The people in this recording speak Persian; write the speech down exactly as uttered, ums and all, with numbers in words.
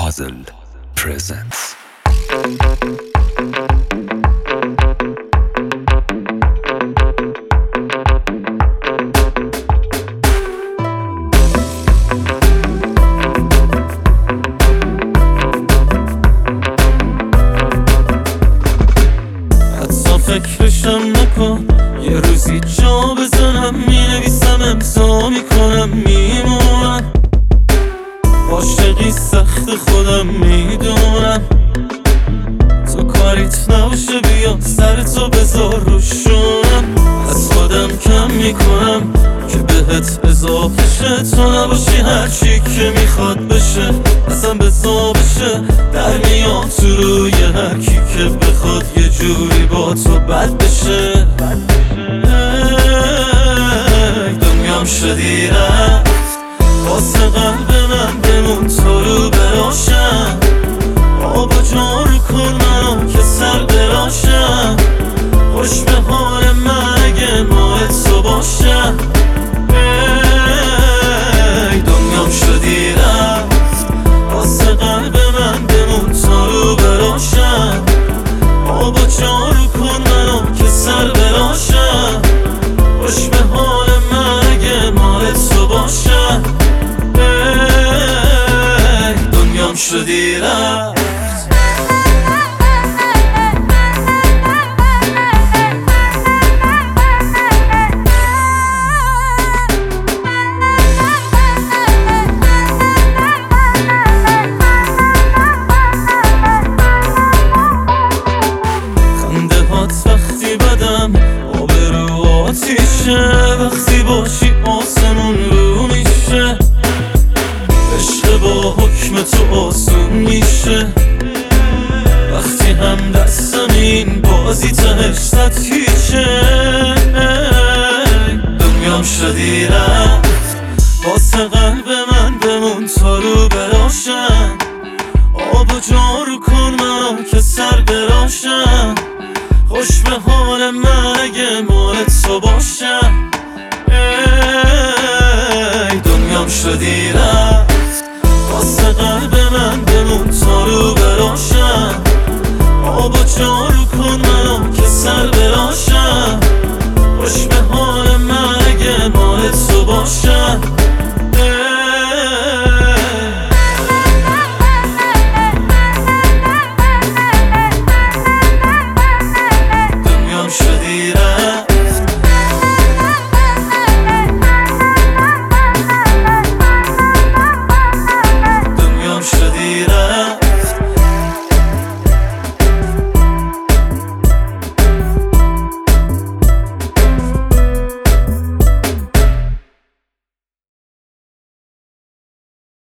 Puzzle presents. حتی فکرشم نکن، یه روزی جا بزنم، مینویسم امضا میکنم میمونم. عاشقی سخت خودم میدونم، تو کاریت نباشه بیا سرتو بذار روشونم. از خودم کم میکنم که بهت اضافه شه، تو نباشی هرچی که میخواد بشه اصلا بزا بشه. در میام تو روی هرکی که بخواد یه جوری با تو بد بشه. ای دنیام شدی رفت، واسه قلب من بمون تو رو براشم. آب و جارو کن منو که سر براشم. خوش به حال من اگه ماه تو باشم. ای دنیام شدی رفت، واسه قلب من بمون تو رو براشم. آب و جارو کن منو که سر براشم. خوش به حال من اگه ماه تو باشم. ای دنیام شدی رفت. وقتی بدم آبرو آتیشه، وقتی باشی آسمون رو میشه. عشق با حکم تو آسون میشه، وقتی هم دستم این بازی تهش صد هیچه. دنیام شدی رفت، واسه قلب من بمون تا رو براشم. آب و جارو کن منو که سر براشم. خوش به